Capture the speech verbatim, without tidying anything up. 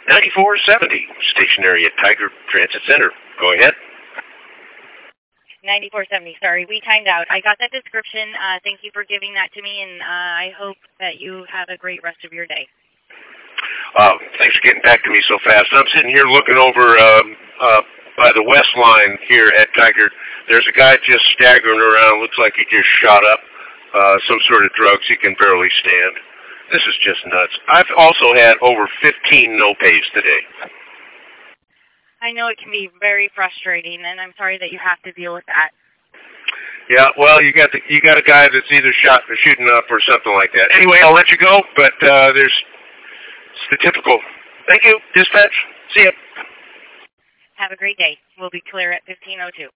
ninety-four seventy, stationary at Tiger Transit Center. Go ahead. ninety-four seventy, sorry, we timed out. I got that description. Uh, thank you for giving that to me, and uh, I hope that you have a great rest of your day. Uh, thanks for getting back to me so fast. I'm sitting here looking over um, uh, by the west line here at Tiger. There's a guy just staggering around. Looks like he just shot up uh, some sort of drugs. He can barely stand. This is just nuts. I've also had over fifteen no-pays today. I know it can be very frustrating, and I'm sorry that you have to deal with that. Yeah, well, you got the, you got a guy that's either shot or shooting up or something like that. Anyway, I'll let you go, but uh, there's it's the typical. Thank you, dispatch. See ya. Have a great day. We'll be clear at fifteen oh two.